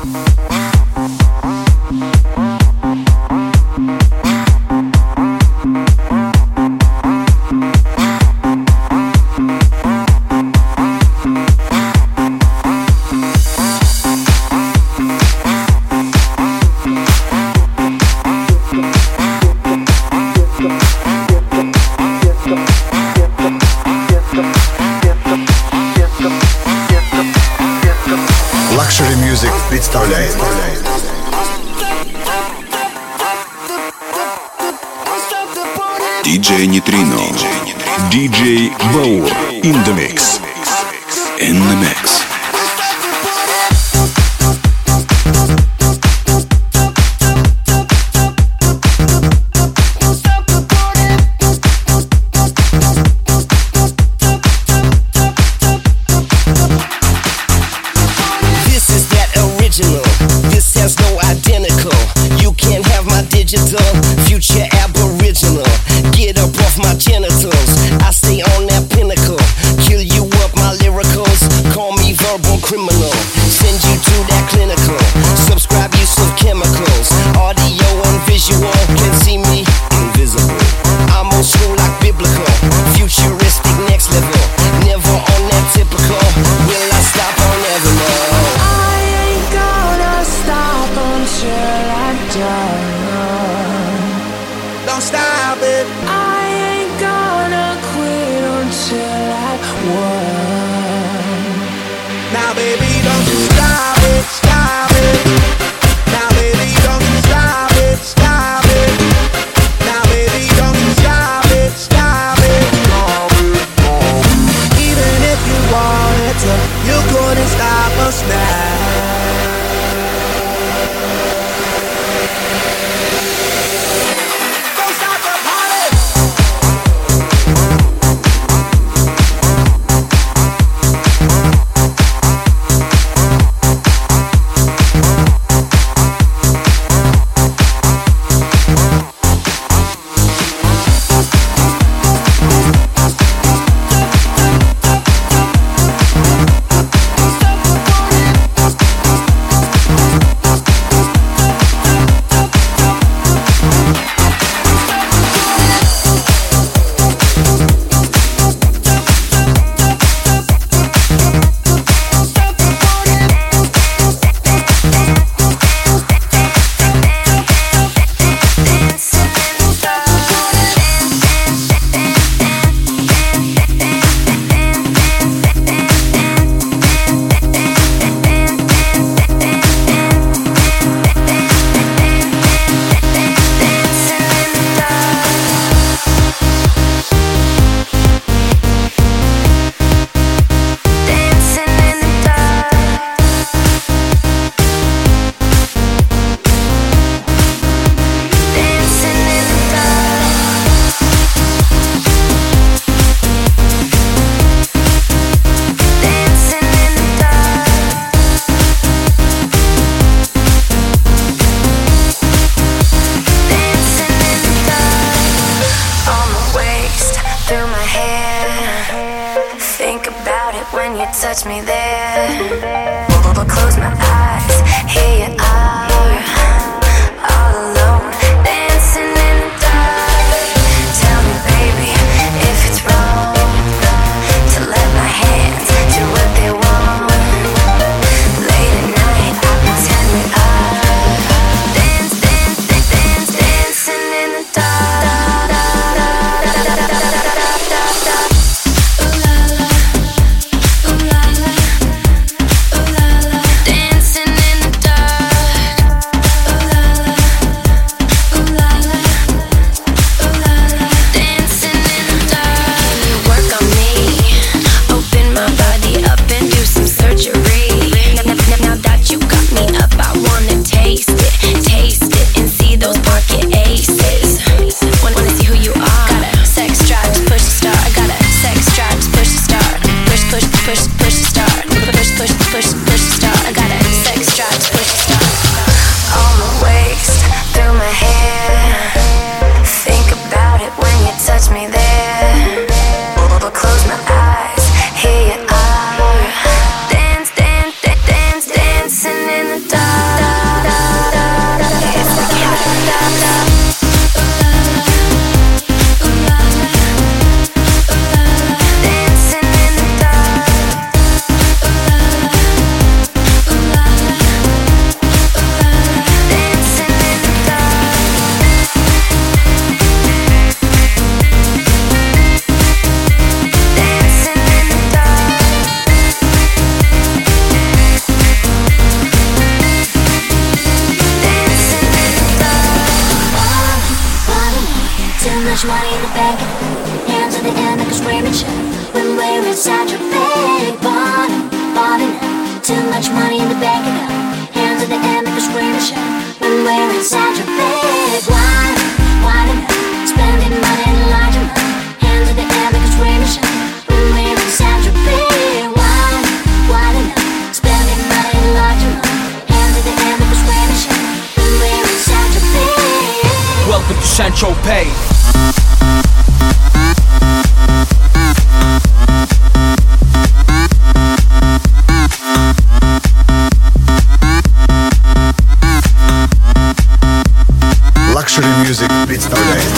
представляет DJ Neutrino, DJ Bauer in the mix. In the mix. Future aboriginal, get up off my genitals. I stay on that pinnacle, kill you up my lyricals. Call me verbal criminal, send you to that clinical. Subscribe use of chemicals, audio and visual. Can see me invisible. I'm old school like biblical, futuristic next level. Never on that typical. Will I stop? I'll never know. I ain't gonna stop until I die. Don't stop it. I ain't gonna quit until I won. Now baby, don't you stop it, stop it. Now baby, don't you stop it, stop it. Now baby, don't you stop it, stop it. Even if you wanted to, you couldn't stop us now. Touch me there. Close my eyes. Here you are, all alone, dancing in the dark. Tell me, baby, if it's wrong to let my hands do what they want. Late at night, I pretend we are dancing in the dark. Dancing in the dark. much money in the bank. Hands in the air like a screaming shit. When we're inside your big bottom, bottom. Too much money in the bank account. Hands in the air like a screaming shit. When we're inside your big wine, wine. Spending money in large amount. Hands in the air like a screaming shit. When we're inside your big wine, wine. Spending money in large amount. Hands in the air like a screaming shit. When we're inside your big. Welcome to Saint-Tropez. Luxury Music представляет